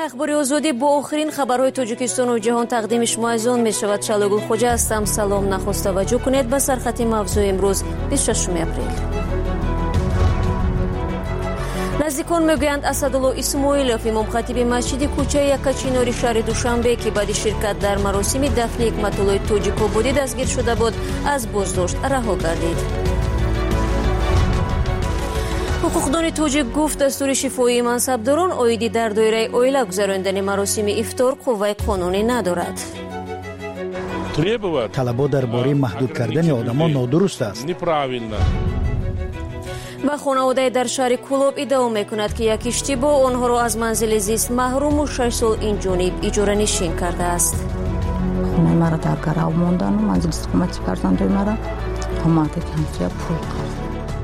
برنامه اخباری آزادی با آخرین خبرهای تاجیکستان و جهان تقدیم شما از آن می شود. شالگل خوجا هستم. سلام، نخست توجه کنید به سرخط موضوع امروز 26 اپریل. نزدیکان میگویند اسدالله اسماعیلوف امام خطیب مسجد کوچه یکاچیناری شهر دوشنبه که بعد شرکت در مراسم دفن حکمت‌الله توجیک‌آبادی دستگیر شده بود از بازداشت رها گردید. حقوقدان توجیک گفت دستور شفایی منصبداران عایدی در دایره اویلا گذراندن مراسم افطار قوه قانونی ندارد. طلبات درباره محدود کردن آدمان نادرست است. و خانواده در شهر کولوب ادعا میکند که یک اشتباه آنها را از منزل زیست محروم و 6 سال این جانب اجاره نشین کرده است. خونه مرا در گراو ماندن و منزل استقامت فرزندای مرا حمایت کمتر پول کرد.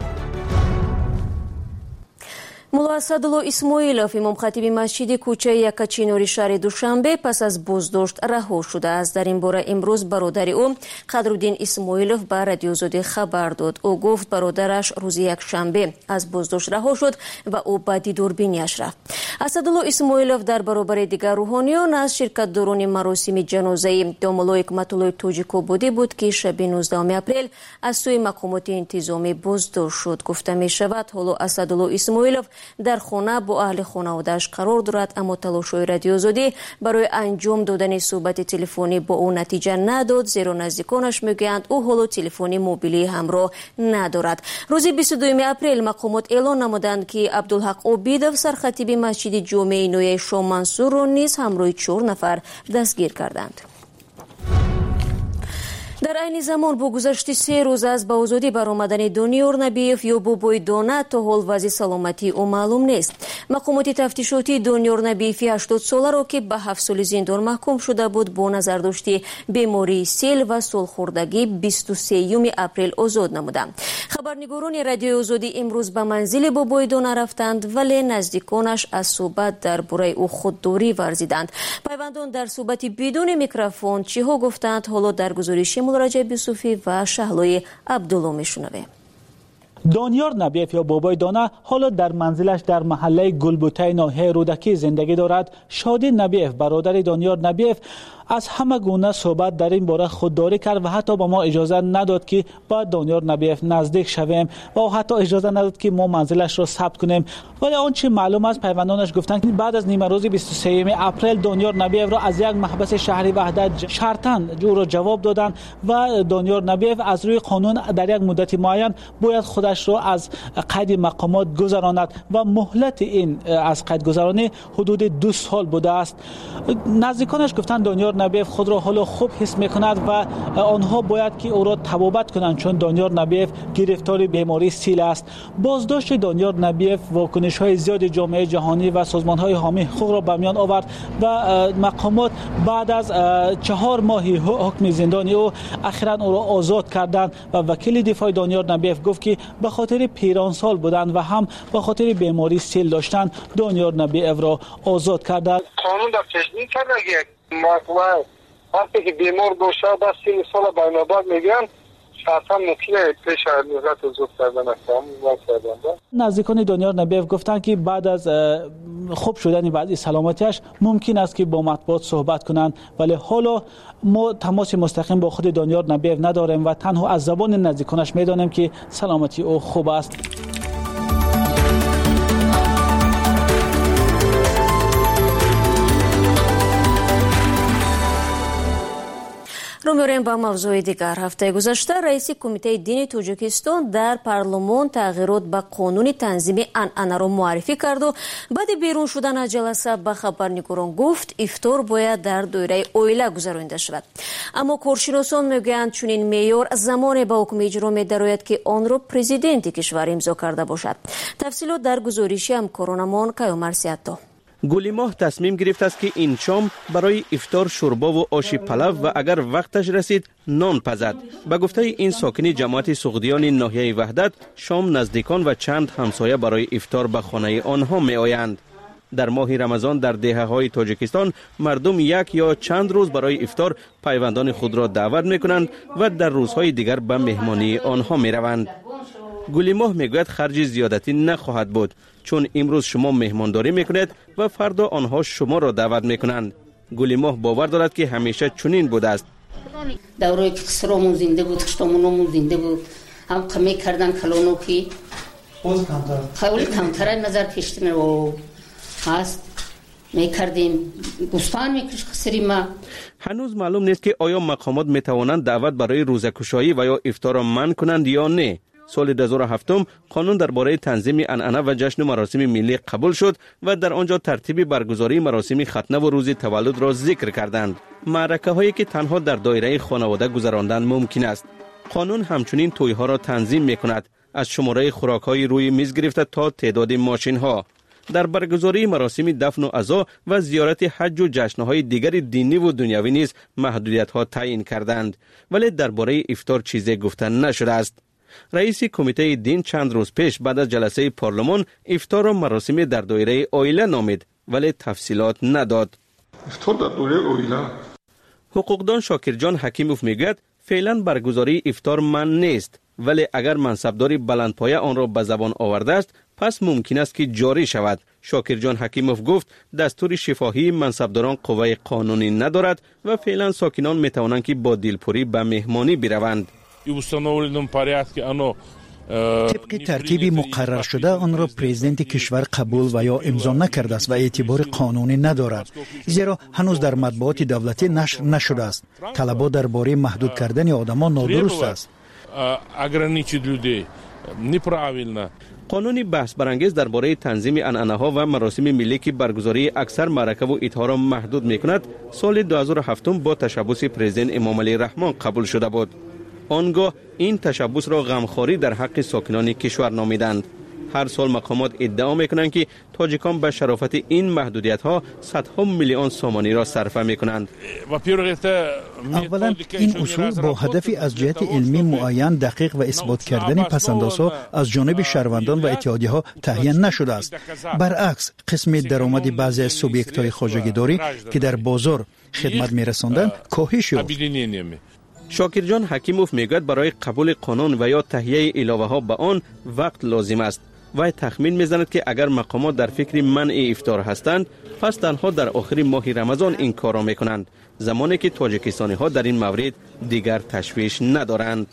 ملا اسدالله اسماعیلوف امام خطیب مسجد کوچه یکاچیناری شهر دوشنبه پس از بازداشت رها شده است. در این باره امروز برادر او قدرالدین اسماعیلوف به رادیو آزادی خبر داد. او گفت برادرش روز یکشنبه از بازداشت رها شد و او به دیداربینی‌اش رفت. اسدالله اسماعیلوف در برابر دیگر روحانیان از شرکت داران مراسم جنازه دامالله حکمت‌الله توجیک‌آبادی بود که شب 19 اپریل از سوی مقامات انتظامی بازداشت شد. گفته می شود حالا اسدالله اسماعیلوف در خانه با اهل خانواده‌اش قرار دارد، اما تلاش‌های رادیو آزادی برای انجام دادن صحبت تلفنی با او نتیجه نداد، زیرا نزدیکانش میگویند او حالا تلفن موبیلی همراه ندارد. روز 22 اپریل مقامات اعلان نمودند که عبدالحق عبیدوف سرخطیب مسجد جامع نویه شاه منصور را نیز همراه 4 نفر دستگیر کردند. در عین زمان با گذشت 3 روز از به آزادی برآمدن دانیار نبیف یا بابای دانه تا حال وضع سلامتی او معلوم نیست. مقامات تفتیشاتی دانیار نبیفی 80 ساله را که به 7 سال زندان محکوم شده بود با نظر داشتی بیماری سیل و سالخوردگی 23 اپریل آزاد نمودند. خبرنگاران رادیو آزادی امروز به منزل بابای دانه رفتند، ولی نزدیکانش از صحبت درباره او خودداری ورزیدند. پیوندان در صحبت بدون میکروفون چیها گفتند حالا در گزارش رجب یوسفی و شهلای عبدالله میشنویم. دانیار نبیف یا بابای دانه حالا در منزلش در محله گلبوته ناحیه رودکی زندگی دارد. شادی نبیف برادر دانیار نبیف از همه گونه صحبت در این باره خودداری کرد و حتی به ما اجازه نداد که با دانیار نبیف نزدیک شویم و حتی اجازه نداد که ما منزلش را ثبت کنیم. ولی آنچه معلوم است پیوندانش گفتند که بعد از نیمه روز 23 اپریل دانیار نبیف را از یک محبس شهری وحدت شرطاً او را جواب دادند و دانیار نبیف از روی قانون در یک مدت معین باید خودش را از قید مقامات گذراند و مهلت این از قید گذرانی حدود 2 سال بوده است. نزدیکانش گفتند دانیار نبیف خود را حالا خوب حس می‌کند و آنها باید که او را طبابت کنند، چون دانیار نبیف گرفتار بیماری سیل است. بازداشت دانیار نبیف واکنش‌های زیاد جامعه جهانی و سازمان‌های حامی حقوق را به میان آورد و مقامات بعد از 4 ماه حکم زندانی او اخیراً او را آزاد کردند و وکیل دفاع دانیار نبیف گفت که به خاطر پیرانسال بودند و هم به خاطر بیماری سیل داشتند دانیار نبیف را آزاد کردند. قانون در تشدید کرده مقوله وقتی که بیمار باشه بس 3 سال بینابر میگن شرطا ممکنه پیش نظرت زود کردن است. نزدیکان دانیار نبیف گفتند که بعد از خوب شدن وضع سلامتیش ممکن است که با مطبوعات صحبت کنند، ولی حالا ما تماس مستقیم با خود دانیار نبیف نداریم و تنها از زبان نزدیکانش میدانیم که سلامتی او خوب است. رو می‌ریم با موضوع دیگر. هفته گذشته رئیس کمیته دین تاجیکستان در پارلمان تغییرات به قانون تنظیم عنعنه را معرفی کرد و بعد بیرون شدن از جلسه به خبرنگاران گفت افطار باید در دایره اویلا گذرانده شود. اما کارشناسان میگویند چنین معیار زمان به حکم اجرا می‌دراید که آن را پرزیدنت کشور امضا کرده باشد. تفصیلات در گزارش همکارانمان کیومر سیاتا. گلیماه تصمیم گرفت است که این شام برای افطار شوربا و آش پلو و اگر وقتش رسید نان پزد. به گفته این ساکنی جماعت سغدیان ناحیه وحدت شام نزدیکان و چند همسایه برای افطار به خانه آنها می آیند. در ماه رمضان در دهه‌های تاجیکستان مردم یک یا چند روز برای افطار پیوندان خود را دعوت می کنند و در روزهای دیگر به مهمانی آنها می روند. گلیماه میگوید خرج زیادتی نخواهد بود چون امروز شما مهمانداری میکنید و فردا آنها شما را دعوت میکنند. گلیماه باور دارد که همیشه چنین بوده است. دوره‌ای که خسرومون زنده بود، خشتامونمون زنده بود، هم کمی کردن کلونو کی خیلی کمتر نظر کشتن و هست میکردیم گوسفند میکش خسریم ما. هنوز معلوم نیست که آیا مقامات میتوانند دعوت برای روزه‌کشایی و یا افطار را منع کنند یا نه. سال 2007 قانون درباره تنظیم عنعنه و جشن و مراسم ملی قبول شد و در آنجا ترتیب برگزاری مراسم ختنه و روز تولد را ذکر کردند. معرکه هایی که تنها در دایره خانواده گذراندن ممکن است. قانون همچنین توی ها را تنظیم می کند، از شماره خوراک های روی میز گرفته تا تعداد ماشین ها. در برگزاری مراسم دفن و عزا و زیارت حج و جشن‌های دیگر دینی و دنیوی نیز محدودیت‌ها تعیین کردند، ولی درباره افطار چیزی گفته نشده است. رئیس کمیته دین چند روز پیش بعد از جلسه پارلمان افطار را مراسم در دایره عائله نامید، ولی تفصیلات نداد. افطار در دایره عائله. حقوقدان شاکرجان حکیموف میگوید فعلا برگزاری افطار من نیست، ولی اگر منصبداری بلندپایه آن را به زبان آورده است پس ممکن است که جاری شود. شاکرجان حکیموف گفت دستور شفاهی منصبداران قوه قانونی ندارد و فعلا ساکنان میتوانند که با دلپوری به مهمانی بروند. طبق ترتیب مقرر شده آن را پرزیدنت کشور قبول و یا امضا نکرده است و اعتبار قانونی ندارد، زیرا هنوز در مطبوعات دولتی نشر نشده است. طلبات درباره محدود کردن آدمان نادرست است. قانونی بحث برانگیز درباره تنظیم عنعنه ها و مراسم ملی که برگزاری اکثر معرکه و اطها را محدود میکند سال 2007 با تشبث پرزیدنت امام علی رحمان قبول شده بود. آنگاه این تشبث را غمخواری در حق ساکنان کشور نامیدند. هر سال مقامات ادعا میکنند که تاجیکان به شرافت این محدودیت ها صدها میلیون سومانی را صرفه میکنند. اولا این اصول با هدفی از جهت علمی معین دقیق و اثبات کردن پسندازها از جانب شهروندان و اتحادیه ها تهیه نشده است. برعکس قسم درآمد بعضی از سوبیکت های خواجگیداری که در بازار خدمت میرساندند کاهش یافت. شاکرجان حکیموف میگوید برای قبول قانون و یا تهیه علاوه ها به آن وقت لازم است. و تخمین میزند که اگر مقامات در فکر منع افطار هستند پس تنها در آخر ماه رمضان این کار را میکنند، زمانی که تاجیکستانی ها در این مورد دیگر تشویش ندارند.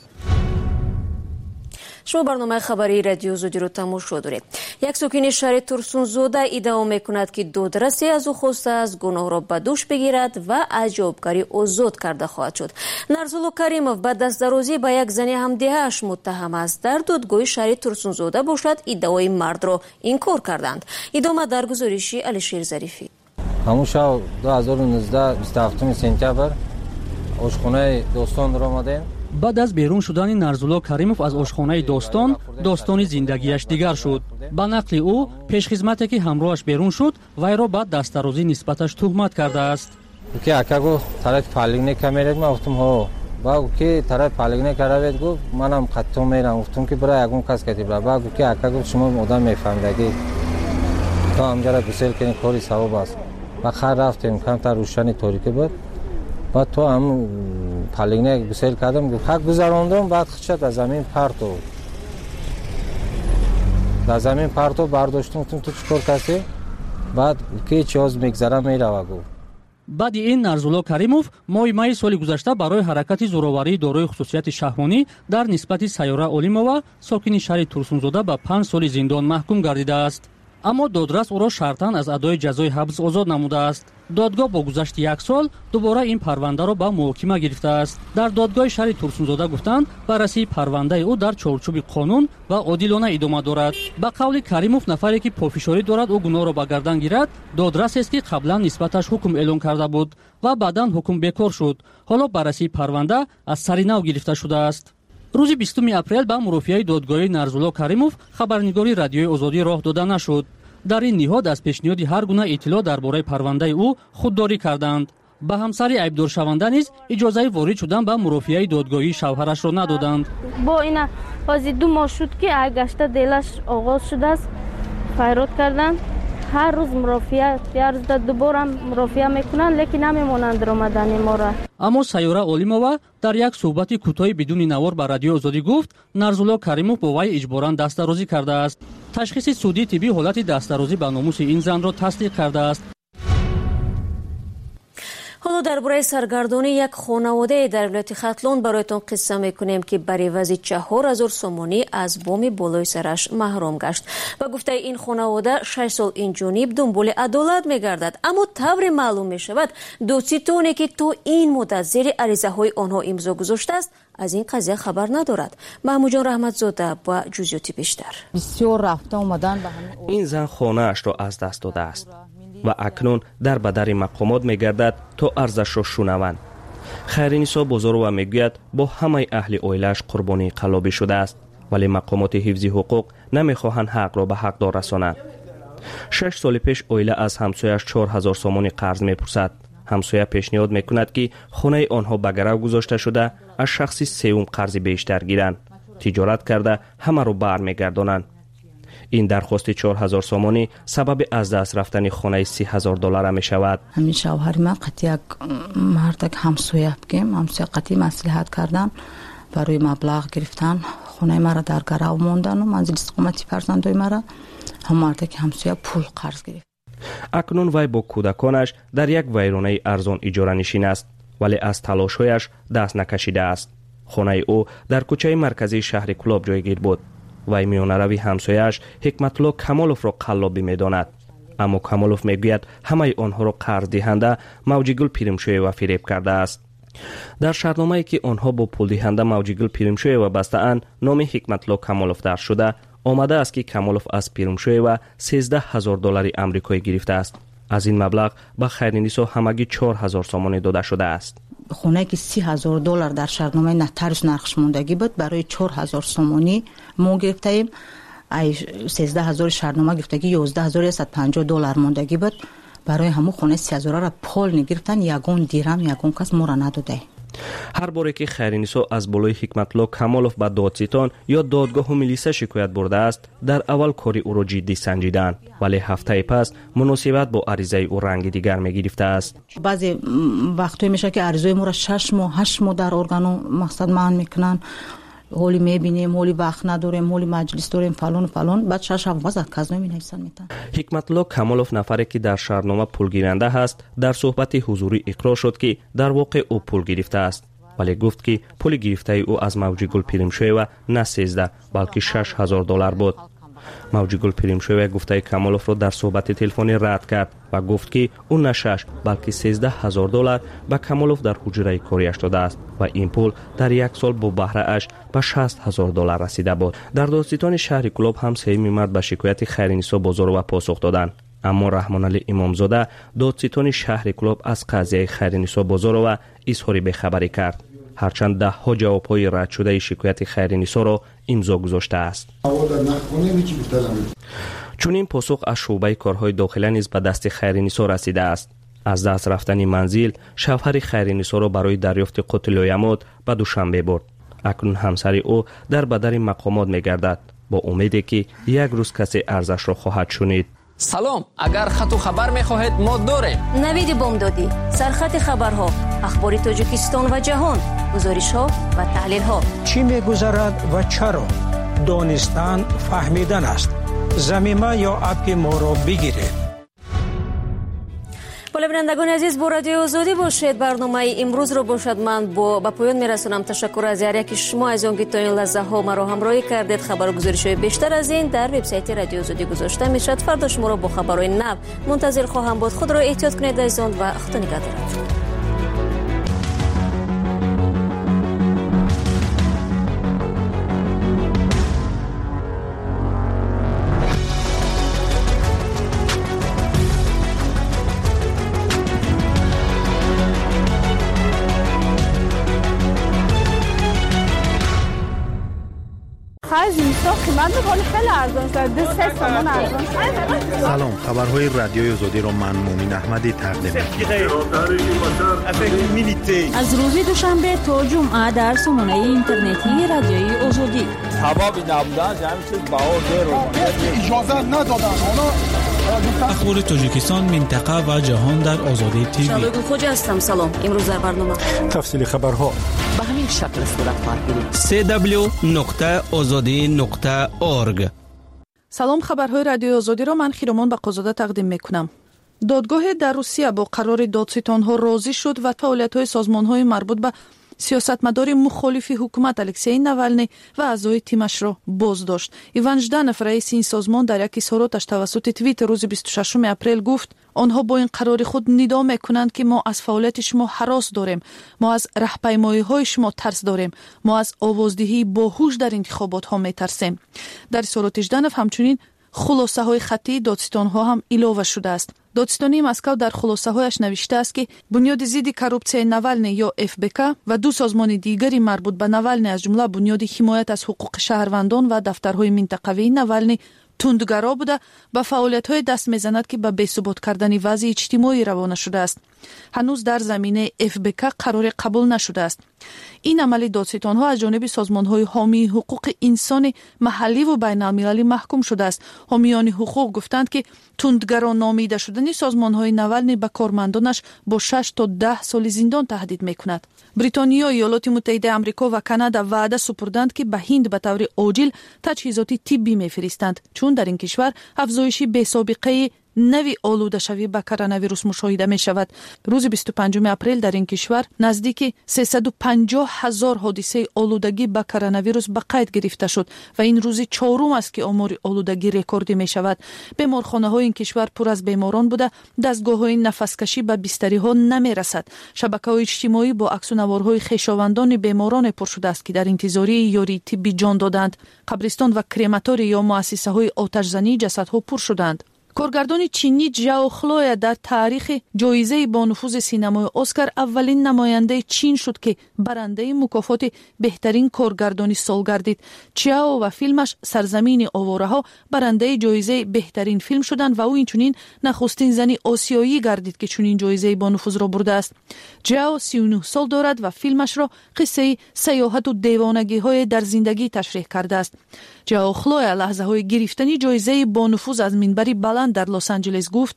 شما برنامه خبری رادیو زودی رو تماشا دارید. یک ساکن شهر ترسونزاده ادعا میکند که دادرسی از او خواسته از گناه را به دوش بگیرد و از جوابکاری آزاد کرده خواهد شد. نرزولو کریموف به دستدرازی به یک زن همدیه‌اش متهم است. در دادگاه شهر ترسونزاده باشد ادعای مرد را انکار کردند. ادامه در گزارش علیشیر ظریفی. همون شب 2019 27 سپتامبر آشخانه دوستان را آمدیم. بعد از بیرون شدن نرزولو کریموف از آشخانه داستان زندگیش دیگر شد. با نقل او پیشخدمتی که همراهش بیرون شد وی را بعد دستدرازی نسبتش تهمت کرده است. که اکا طرف پالینگ نکمیرد ما گفتم ها با که طرف پالینگ نکرد گفت منم خطا میرم گفتم که برای اگون کس کتی برای با که اکا گفت شما آدم میفهمیدی تا همجا را بسیار کنی کاری ثواب است. و خیر رفتیم کم تا روشنی تاریکی بود. بعد تو هم پالینگ بسیار کردم گفت حق گذراندم. بعد خشت از زمین پرتو در زمین پرتو برداشتم تو چیکار کسی بعد که چیز میگذره میره گفت. بعد این نرزولو کریموف مای سال گذشته برای حرکت زورآوری دارای خصوصیت شهوانی در نسبت سیاره اولیمووا ساکن شهر ترسونزاده به 5 سال زندان محکوم گردیده است. اما دادرس او را شرطاً از ادای جزای حبس آزاد نموده است. دادگاه با گذشت 1 سال دوباره این پرونده را به محاکمه گرفته است. در دادگاه شهر ترسونزاده گفتند بررسی پرونده او در چارچوب قانون و عادلانه ادامه دارد. به قول کریموف نفری که پافشاری دارد او گناه را به گردن گیرد دادرس است که قبلا نسبتش حکم اعلان کرده بود و بعداً حکم بیکار شد. حالا بررسی پرونده از سر نو گرفته شده است. روز 20 اپریل به مرافعه دادگاه نرزولو کریموف خبرنگاری رادیوی آزادی راه داده نشد. در این نهاد از پیشنهاد هر گونه اطلاع درباره پرونده او خودداری کردند. به همسر عیبدار شونده نیز اجازه وارد شدن به مرافعه دادگاهی شوهرش را ندادند. با این بازی 2 ماه شد که گشته دلش آغاز شده است. فریاد کردند هر روز مرافعه هر روز دوباره مرافعه میکنن لیکن نمیمونند آمدن ما را. اما سیاره علیمова در یک صحبت کوتاه بدون نوار به رادیو آزادی گفت نرزولا کریموف با وی اجباراً دست‌درازی کرده است. تشخیص سودی طبی حالت دست‌درازی به ناموس این زن را تصدیق کرده است. حالا درباره سرگردانی یک خانواده در ولایت ختلون برایتان قصه میکنیم که بر عوض 4000 سومانی از وام بالای سرش محروم گشت. و گفته این خانواده 6 سال این جانب دنبال عدالت میگردد، اما طور معلوم میشود دوستانی که تو این مدت زیر عریضه های آنها امضا گذاشته است از این قضیه خبر ندارد. محمود جان رحمتزاده با جزئیات بیشتر. بسیار رفته اومدن این زن خانه اش را از دست داده است و اکنون در بدر مقامات میگردد تا ارزش را شنوند. خیرنسا بزرگ میگوید با همه اهل اویلش قربانی قلابی شده است، ولی مقامات حفظی حقوق نمیخواهند حق را به حقدار رسانند. 6 سال پیش اویله از همسایش 4000 سومانی قرض میپرسد. همسایه پیشنهاد میکند که خانه آنها به گرو گذاشته شده از شخصی سوم قرض بیشتر گیرند، تجارت کرده همه را برمیگردانند. این درخواست 4000 سومانی سبب از دست رفتن خانه $30,000 می شود. همین شوهر ما قطعی یک مرد همسایه بگیم همسایه قطعی مصلحت کردن برای مبلغ گرفتن خانه ما را در گرو موندن و منزل استقامتی فرزندای ما را هم مرد که همسایه پول قرض گرفت. اکنون وی با کودکانش در یک ویرانه ارزان اجاره نشین است، ولی از تلاش‌هایش دست نکشیده است. خانه او در کوچه مرکزی شهر کلاب جایگیر بود. وی میانروی همسایش حکمت الله کمالوف را قلابی میداند، اما کمالوف میگوید همه آنها را قرض دهنده موجیگل پیرمشوی و فریب کرده است. در شرطنامه‌ای که آنها با پول دهنده موجیگل پیرمشوی و بسته اند نام حکمت الله کمالوف درج شده، آمده است که کمالوف از پیرمشوی و $13,000 آمریکایی گرفته است. از این مبلغ به خیرنسا همگی 4000 سومانی داده شده است. خونه که $30,000 در شرطنامه نترش نرخش موندگی بود برای 4000 سومانی ما گرفتیم. 13000 شرطنامه گرفتگی $11,150 موندگی بود. برای همون خونه 30,000 را پول نگرفتن، یگون دیرم یگون کس ما را نداده. هر باره که خیرنسا از بالای حکمت الله کمالوف به دادستان یا دادگاه و ملیسه شکایت برده است، در اول کاری او را جدی سنجیدند، ولی هفته پس مناسبت با عریضه او رنگ دیگر می گرفته است. بعضی وقتی میشه که عریضه ما را 6 ماه 8 ماه در ارگانو مقصد مان میکنن، حالی میبینیم حالی وقت نداریم حالی مجلس داریم فلان فلان، بعد 6 هفته واسه کازو مینویسن میتن. حکمت الله کمالوف نفری که در شهرنامه پول گیرنده است در صحبت حضوری اقرار شد که در واقع او پول گرفته است، ولی گفت که پول گرفته او از موجی گل پیرمشوی و نه 13 بلکه $6,000 بود. موجی گل پیرمشوی گفته کمالوف را در صحبت تلفنی رد کرد و گفت که او نه 6 بلکه $13,000 به کمالوف در حجره کاریش داده است و این پول در یک سال با بهره اش به $60,000 رسیده بود. در دادستان شهر کلاب هم سهمی مرد به شکایت خیرنسا بزرگ و پاسخ دادند، اما رحمان علی امامزاده دادستان شهر کلاب از قضیه خیرنسا بزرگ و اظهار بی‌خبری کرد، هرچند 10 جواب‌های رد شده شکایت خیرنسا را امضا گذاشته است. چون این پاسخ از شعبه کارهای داخلی نیز به دست خیرنسا رسیده است. از دست رفتن منزل شوهر خیرنسا را برای دریافت قوت لایمات به دوشنبه برد. اکنون همسر او در بدر مقامات می‌گردد با امیدی که یک روز کسی ارزش را خواهد شنید. سلام، اگر خط و خبر می‌خواهید ما داریم. نوید بامدادی، سرخط خبرها، اخبار تاجیکستان و جهان، گزارش‌ها و تحلیل‌ها. چی می‌گذرد و چرا؟ دانستن فهمیدن است. زمینه یا اپ ما را بگیرید. بالا بینندگان عزیز با رادیو آزادی باشید. برنامه امروز رو باشد من به پایان میرسونم. تشکر از هر یک شما از آنکه تا این لحظه ها مرا همراهی کردید. خبر و گزارش‌های بیشتر از این در وبسایت رادیو آزادی گذاشته میشد. فردا شما رو با خبرهای نو منتظر خواهم بود. خود را احتیاط کنید عزیزان و خدا نگهدارتون. سلام، خبرهای رادیوی آزادی را من مومن احمدی تقدیم می‌کنم. از روز دوشنبه تا جمعه در سامانه اینترنتی رادیوی آزادی. سبب نبودن همین چیز باور رو اجازه ندادن. اخبار تاجیکستان، منطقه و جهان در آزادی تیوی. شادو خوجا هستم. سلام. امروز در برنامه تفصیل خبرها به همین شکل صورت خواهد گرفت. www.azadi.org. سلام، خبرهای رادیو آزادی را من خیرمان بقازاده تقدیم میکنم. دادگاه در روسیه با قرار دادستانها راضی شد و فعالیت‌های سازمان‌های مربوط به سیاستمدار مخالف حکومت الکسی ناوالنی و اعضای تیمش را بازداشت. ایوان ژدانف رئیس این سازمان در یک اظهاراتش توسط توییتر روز 26 اپریل گفت آنها با این قرار خود ندا میکنند که ما از فعالیت شما هراس داریم، ما از راهپیمایی‌های شما ترس داریم، ما از آوازدهی باهوش در انتخابات ها میترسیم. در اظهارات ژدانف همچنین خلاصه های خطی دادستان ها هم اضافه شده است. دادستانی مسکو در خلاصه هایش نوشته است که بنیاد ضد کورپسیای ناوالنی یا FBK و دو سازمان دیگری مربوط به ناوالنی از جمله بنیاد حمایت از حقوق شهروندان و دفترهای منطقوی ناوالنی تندگرا بوده به فعالیت‌های دست می‌زند که به بی‌ثبات کردن وضع اجتماعی روانه شده است. هنوز در زمینه FBK قرار قبول نشده است. این عمل دادستان‌ها از جانب سازمان‌های حامی حقوق انسان محلی و بین‌المللی محکوم شده است. حامیان حقوق گفتند که تندگرا نامیده شدن سازمان‌های ناوالنی به کارمندانش با 6 تا 10 سال زندان تهدید می‌کند. بریتانیا، ایالات متحده آمریکا و کانادا وعده سپردند که به هند به طور عاجل تجهیزات طبی می‌فرستند، چون در این کشور افزایش بی‌سابقه نوی آلوده شوی به کرونا ویروس مشاهده می شود. روز 25 اپریل در این کشور نزدیک 350,000 حادثه آلودگی به کرونا ویروس به قید گرفته شد و این روز چهارم است که آمار آلودگی رکوردی می شود. بیمارخانه های این کشور پر از بیماران بوده، دستگاه های نفسکشی به بستری ها نمی رسد. شبکه های اجتماعی با عکس و نوارهای خویشاوندان بیماران پر شده است که در انتظار یاری طبی جان دادند. قبرستان و کرماتوری یا مؤسسه های آتش زنی جسدها پر شدند. کارگردان چینی جاو خلویا در تاریخ جایزه با نفوذ سینمای اسکار اولین نماینده چین شد که برنده مکافات بهترین کارگردانی سال گردید. چاو و فیلمش سرزمین آواره ها برنده جایزه بهترین فیلم شدند و او اینچنین نخستین زنی آسیایی گردید که چنین جایزه با نفوذ را برده است. جاو 39 سال دارد و فیلمش را قصه سیاحت و دیوانگی های در زندگی تشریح کرده است. جاو خلویا لحظه های گرفتن جایزه با نفوذ از منبری بلند در لس آنجلس گفت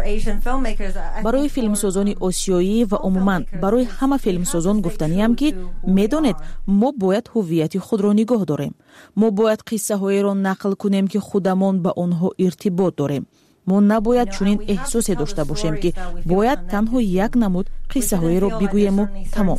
برای فیلمسازان آسیایی و عموما برای همه فیلمسازان گفتنیم که میدانید ما باید هویت خود را نگاه داریم. ما باید قصه های را نقل کنیم که خودمان با آنها ارتباط داریم. ما نباید چنین احساسی داشته باشیم که باید تنها یک نمود قصه های را بگوییم و تمام.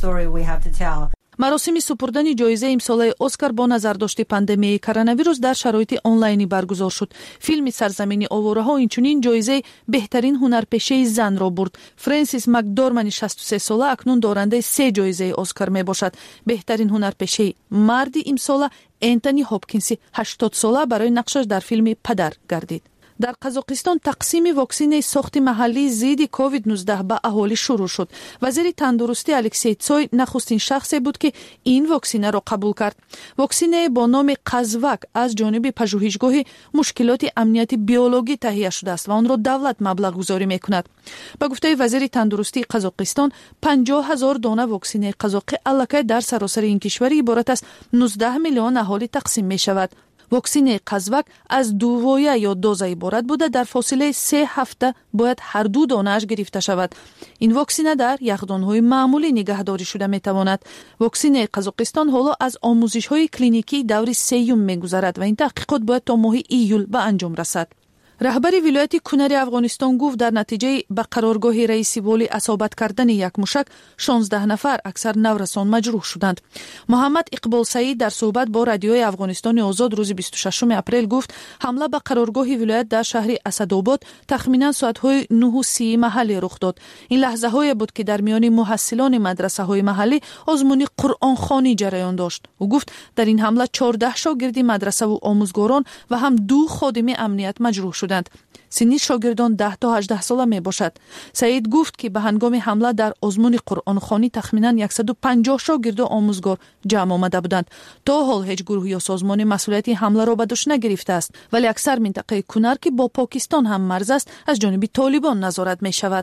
مراسم سپردن جایزه امساله اسکار با نظرداشت پاندمی کرونا ویروس در شرایط آنلاینی برگزار شد. فیلم سرزمین آواره ها اینچنین جایزه بهترین هنرپیشه زن را برد. فرانسیس مکدورمند 63 ساله اکنون دارنده 3 جایزه اسکار می باشد. بهترین هنرپیشه مردی امساله انتونی هاپکینس 80 ساله برای نقشش در فیلم پدر گردید. در قزاقستان تقسیم واکسن ساخت محلی ضد کووید 19 به اهالی شروع شد. وزیر تندرستی الکسی تسوی نخستین شخصی بود که این واکسن را قبول کرد. واکسن با نام قزوک از جانب پژوهشگاه مشکلات امنیتی بیولوژی تهیه شده است و آن را دولت مبلغ گذاری میکند. به گفته وزیر تندرستی قزاقستان 50,000 دانه واکسن قزاقی الکی در سراسر این کشور عبارت از 19 میلیون اهالی تقسیم می شود. واکسن قزوک از 2 وایه یا دوز عبارت بوده، در فاصله 3 هفته باید هر 2 دانه‌اش گرفته شود. این واکسن در یخدان‌های معمولی نگهداری شده می‌تواند. واکسن قزاقستان حالا از آموزش‌های کلینیکی دور 3 می‌گذرد و این تحقیقات باید تا ماه ایول به انجام رسد. رهبر ولایت کنر افغانستان گفت در نتیجه به قرارگاه رئیس والی اصابت کردن یک موشک 16 نفر اکثر نورسان مجروح شدند. محمد اقبال سعید در صحبت با رادیوی افغانستان آزاد روز 26 اپریل گفت حمله به قرارگاه ولایت در شهر اسدآباد تخمینا ساعت‌های 9:30 محلی رخ داد. این لحظه‌های بود که در میان محصلان مدرسه‌های محلی آزمون قرآن خوانی جریان داشت. او گفت در این حمله 14 شاگرد مدرسه و آموزگاران و هم 2 خادم امنیت مجروح شدند. سنی شاگردان 10 تا 18 ساله می باشد. سعید گفت که به هنگام حمله در آزمون قرآن خوانی تخمیناً 150 شاگرد و آموزگار جمع آمده بودند. تا حال هیچ گروه یا سازمان مسئولیت حمله را به دوش نگرفته است، ولی اکثر منطقه کنر که با پاکستان هم مرز است از جانب طالبان نظارت می شود.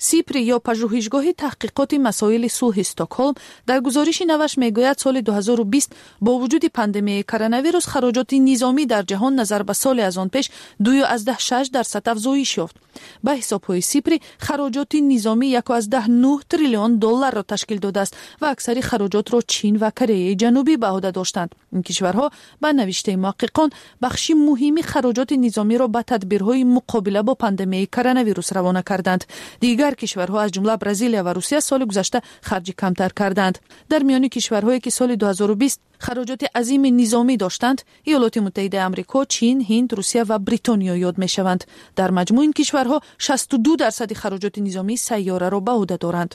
سیپر یا پژوهشگاه تحقیقات مسائل صلح استکهلم در گزارش نوش میگوید سال 2020 با وجود پاندمی کرونا ویروس خراجات نظامی در جهان نظر به سال از آن پیش 2.6% افزایش یافت. به حساب‌های سیپر خراجات نظامی 1.9 تریلیون دلار را تشکیل داده است و اکثر خراجات را چین و کره جنوبی به عهده داشتند. این کشورها به نوشته محققان بخشی مهمی خراجات نظامی را به تدبیرهای مقابله با پاندمی کرونا ویروس روانه کردند. دیگر کشورها از جمله برزیل و روسیه سال گذشته خرج کمتر کردند. در میان کشورهایی که سال 2020 خراجات عظیم نظامی داشتند، ایالات متحده آمریکا، چین، هند، روسیه و بریتانیا یاد می‌شوند. در مجموع این کشورها 62% خراجات نظامی سیاره را به عهده دارند.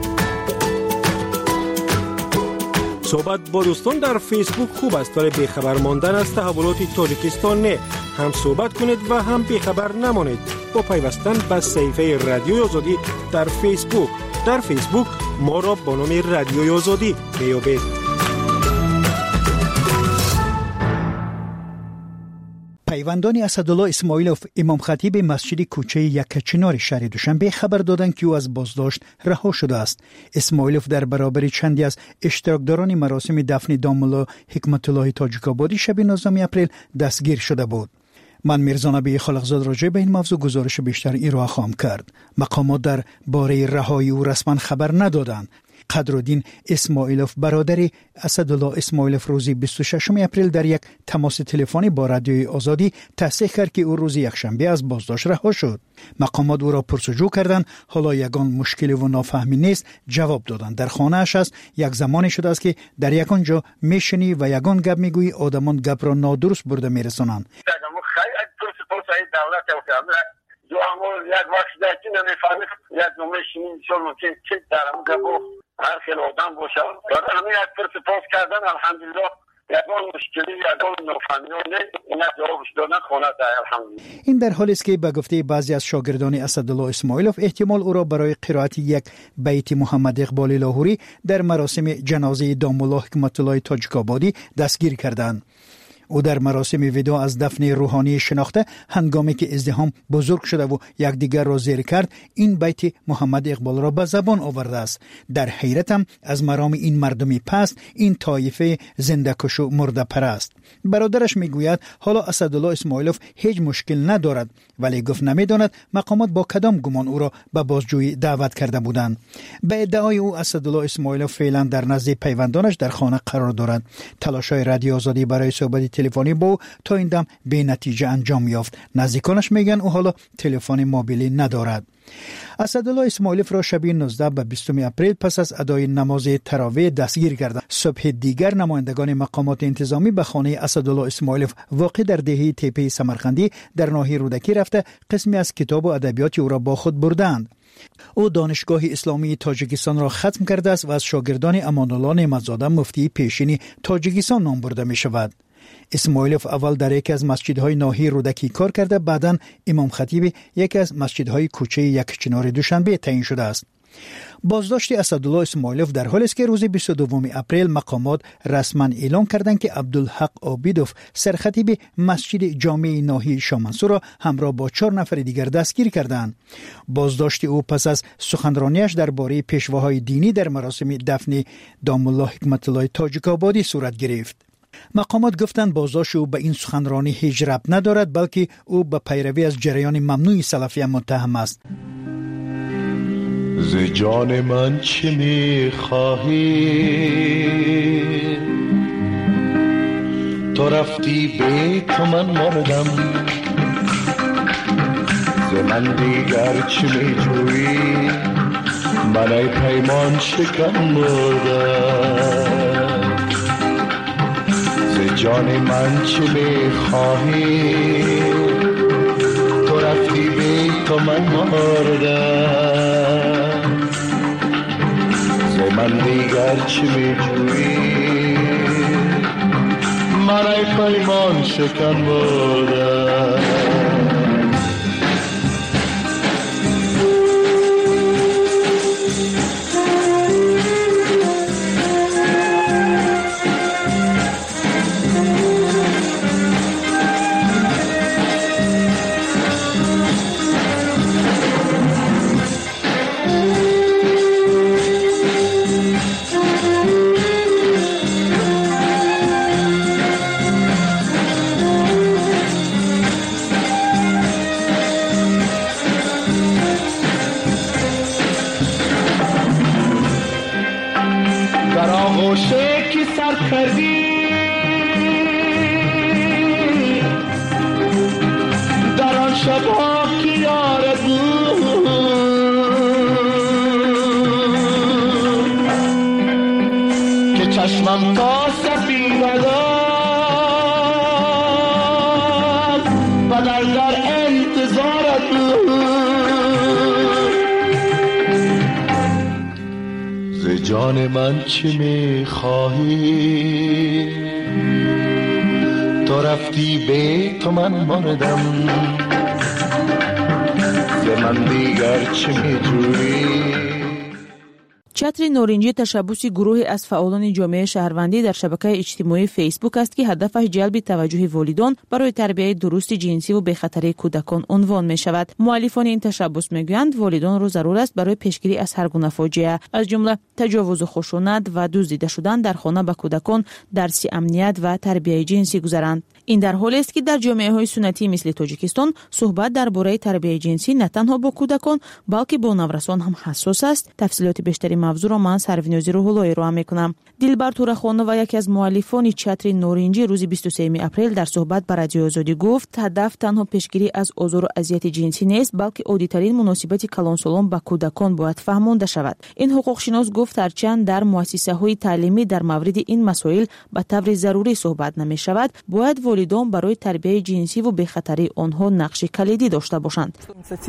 صحبت با دوستان در فیسبوک خوب است، ولی بیخبر ماندن از تحولات تاجیکستان نه. هم صحبت کنید و هم بیخبر نمانید با پیوستن به صفحه رادیوی آزادی در فیسبوک. در فیسبوک ما را با نام رادیوی آزادی میابید. پیوندان اسدالله اسماعیلوف امام خطیب مسجد کوچه یکچنار شهر دوشنبه خبر دادند که او از بازداشت رها شده است. اسماعیلوف در برابر چندی از اشتراکداران مراسم دفن دامالله حکمت الله تاجیک‌آبادی شب 19 اپریل دستگیر شده بود. من میرزا نبی خالقزاد راجع به این موضوع گزارش بیشتر ارائه خواهم کرد. مقامات در باره رهایی او رسما خبر ندادند. قدرالدین اسماعیلوف برادر اسدالله اسماعیلوف روز 26 اپریل در یک تماس تلفنی با رادیوی آزادی تصدیق کرد که او روز یکشنبه از بازداشت رها شد. مقامات او را پرسجو کردند. حالا یگان مشکلی و نافهمی نیست جواب دادند. در خانه اش است. یک زمانی شده است که در یگان جا میشنی و یگان گپ میگویی آدمان گپ را نادرست برده میرسانند. جو همون یک وقت داشتی نمیفهمید یک نمیشینی چون ممکن که درم گفت هر خیلی آدم باشه بعد همین یک پرسپوز کردن الحمدلله یکان مشکلی یکان نفهمی نیست این جوابش دادن خونه ده الحمدلله. این در حالی است که به گفته بعضی از شاگردان اسدالله اسماعیلوف احتمال او را برای قرائت یک بیت محمد اقبال لاهوری در مراسم جنازه دامالله حکمت الله تاجیک‌آبادی دستگیر کردند. او در مراسم وداع از دفن روحانی شناخته هنگامی که ازدحام بزرگ شده و یکدیگر را زیر کرد این بیت محمد اقبال را به زبان آورده است. در حیرتم از مرام این مردمی پست، این طایفه زنده کش و مرده پرست. برادرش میگوید حالا اسدالله اسماعیلوف هیچ مشکل ندارد، ولی گفت نمیداند مقامات با کدام گمان او را به بازجویی دعوت کرده بودند. به ادعای او اسدالله اسماعیلوف فعلا در نزد پیوندانش در خانه قرار دارد. تلاش‌های رادیو آزادی برای صحبت تلفنی با او تا این دم به نتیجه انجام یافت. نزدیکانش میگن او حالا تلفن موبیلی ندارد. اسدالله اسماعیلوف را شب 19 به 20 اپریل پس از ادای نماز تراویح دستگیر کردند. صبح دیگر نمایندگان مقامات انتظامی به خانه اسدالله اسماعیلوف واقع در دهه تپه سمرقندی در ناحیه رودکی رفته قسمی از کتاب و ادبیات او را با خود بردند. او دانشگاه اسلامی تاجیکستان را ختم کرده است و از شاگردان امان‌الله نعمت‌زاده مفتی پیشین تاجیکستان نام برده می شود. اسماعیلوف اول در یکی از مسجدهای ناحیه رودکی کار کرده، بعداً امام خطیب یکی از مسجدهای کوچه یکچنار دوشنبه تعیین شده است. بازداشت اسدالله اسماعیلوف در حالی است که روز 22 اپریل مقامات رسما اعلام کردند که عبدالحق عابدوف سرخطیب مسجد جامع ناحیه شامنسور را همراه با 4 نفر دیگر دستگیر کردند. بازداشت او پس از سخنرانیش درباره پیشواهای دینی در مراسم دفن دامالله حکمت الله تاجیک‌آبادی صورت گرفت. مقامات گفتند بازداشت او به این سخنرانی هیچ ربط ندارد، بلکه او به پیروی از جریان ممنوع سلفیه متهم است. ز جان من چه می‌خواهی؟ تو رفتی به تو من مردم، ز من دیگر چه می‌جویی؟ من ای پیمان شکن مردم. ز جان من چه می‌خواهی؟ تو رفتی به تو من مردم، ز من دیگر چه می‌جویی؟ من ای پیمان شکن مردم. دلم تا سفیدگان و در انتظارت ز جان من چه میخواهی تو رفتی به تو من ماندم ز من دیگر چه میجویی. چتر نارنجی تشبوسی گروهی از فعالان جامعه شهروندی در شبکه اجتماعی فیسبوک است که هدفش جلب توجه والدان برای تربیت درست جنسی و بی‌خطری کودکان عنوان می شود. مؤلفان این تشبوس میگویند والدان را ضرور است برای پیشگیری از هر گونه فاجعه از جمله تجاوز و خشونت و دزدیده شدن در خانه به کودکان درس امنیت و تربیت جنسی گذارند. این در حالی است که در جامعه‌های سنتی مثل تاجیکستان صحبت درباره تربیت جنسی نه تنها با کودکان بلکه با نورسان هم حساس است. تفصیلات بیشتری موضوع را من سروینازی روح‌اللهی ارائه می‌کنم. دلبر تورخانه و یکی از مؤلفان چتر نارنجی روز 23 اپریل در صحبت با رادیو آزادی گفت هدف تنها پیشگیری از آزار و اذیت جنسی نیست بلکه عادی‌ترین مناسبت کلانسالان با کودکان باید فهمانده شود. این حقوق‌شناس گفت هرچند در مؤسسه‌های تعلیمی در مورد این مسائل به طور ضروری صحبت نمی‌شود باید والدان برای تربیت جنسی و بی‌خطری آنها نقش کلیدی داشته باشند.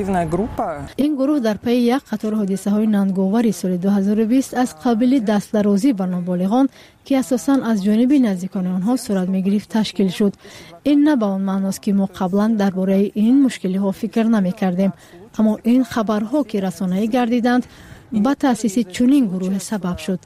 این گروه در پی یک قطار حادثه‌های ننگاور سال 2020 از قبیل دست‌درازی بر نابالغان که اساساً از جانب نزدیکان آنها صورت می‌گرفت تشکیل شد. این نه به آن معناست که ما قبلا درباره این مشکل‌ها فکر نمی‌کردیم، اما این خبرها که رسانه‌ای گردیدند با تأسیس چنین گروه سبب شد.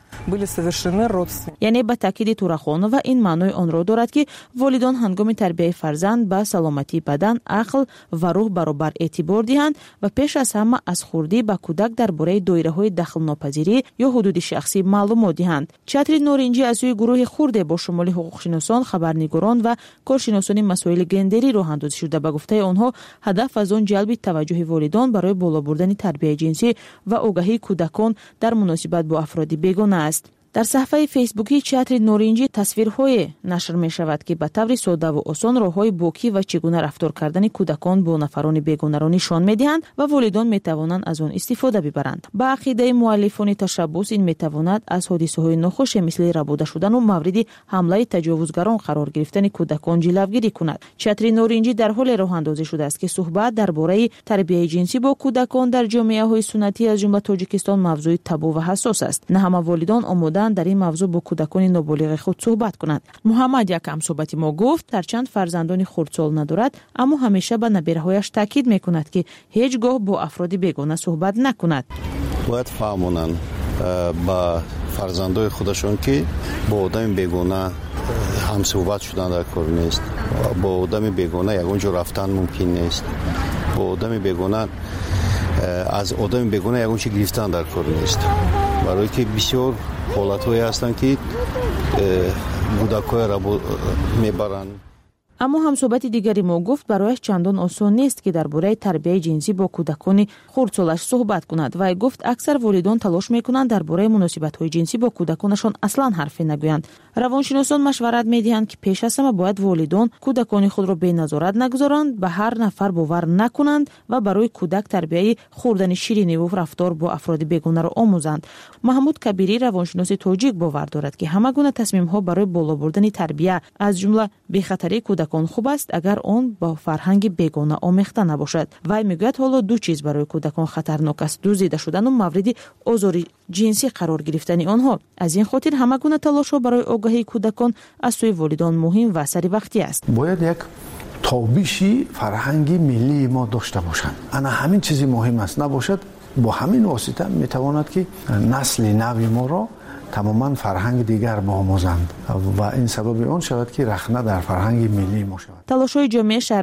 یعنی به تاکید تورخانه و این معنای آن را دارد که والدان هنگام تربیت فرزند به سلامتی بدن، عقل و روح برابر اعتبار دهند و پیش از همه از خردی به کودک درباره دایره‌های دخل ناپذیری یا حدود شخصی معلومات دهند. چتر نارنجی از سوی گروه خرد با شمول حقوق‌شناسان، خبرنگاران و کارشناسان مسائل گندری راه اندازی شده. به گفته آنها هدف از آن جلب توجه والدان برای بالا بردن تربیت جنسی و آگاهی کودکان در مناسبت با افراد بیگانه است. در صفحه فیسبوکی چتر نارنجی تصویرهای نشر می شود که به طور ساده و آسان راههای باکی و چگونه رفتار کردن کودکان با نفران بیگانه را نشان می دهند و والدان می توانند از آن استفاده ببرند. با عقیده مؤلفان تشبوس این می تواند از حادثه‌های ناخوش مثل ربوده شدن و مورد حمله تجاوزگران قرار گرفتن کودکان جلوگیری کند. چتر نارنجی در حال راه اندازی شده است که صحبت درباره تربیت جنسی با کودکان در جامعه‌های سنتی از جمله تاجیکستان موضوع تابو و حساس است. نه همه والدان آماده در این موضوع با کودکان نابالغ خود صحبت کنند. محمد یک همصحبت ما گفت هرچند فرزندان خردسال ندارد اما همیشه به نبیرهایش تاکید میکند که هیچگاه با افراد بیگانه صحبت نکند. باید فهمونند با فرزندان خودشون که با آدم بیگانه هم صحبت شدن در کار نیست، با آدم بیگانه یگانجا رفتن ممکن نیست، با آدم بیگانه از آدم بیگانه یگانچه گرفتن در کار نیست، برای که بسیار حالت‌هایی هستند که کودک‌ها را میبرند. اما همصحبت دیگری ما گفت برایش چندان آسان نیست که درباره تربیت جنسی با کودکان خردسالش صحبت کند و گفت اکثر والدان تلاش میکنند درباره مناسبت‌های جنسی با کودکانشان اصلا حرفی نگویند. روانشناسان مشورت میدهند که پیش از همه باید والدان کودکان خود را بی نظارت نگذارند، به هر نفر باور نکنند و برای کودک تربیت خوردن شیرینی و رفتار با افراد بیگانه را آموزند. محمود کبیری روانشناس تاجیک باور دارد که همه گونه تصمیم‌ها برای بالا بردن تربیت از جمله بی‌خطری کودکان خوب است اگر آن با فرهنگ بیگانه آمیخته نباشد. وی میگوید حالا دو چیز برای کودکان خطرناک است: دزدیده شدن و مورد آزار جنسی قرار گرفتن آنها. از این خاطر همه گونه تلاش‌ها برای آگاهی کودکان از سوی والدان مهم و سری وقتی است. باید یک تابشی فرهنگی ملی ما داشته باشند. انا همین چیزی مهم است. نباشد با همین واسطه میتواند که نسل نوی ما را تماما فرهنگ دیگر آموزند و این سبب آن شود که رخنه در فرهنگ ملی ما شود. تلاش‌های جامعه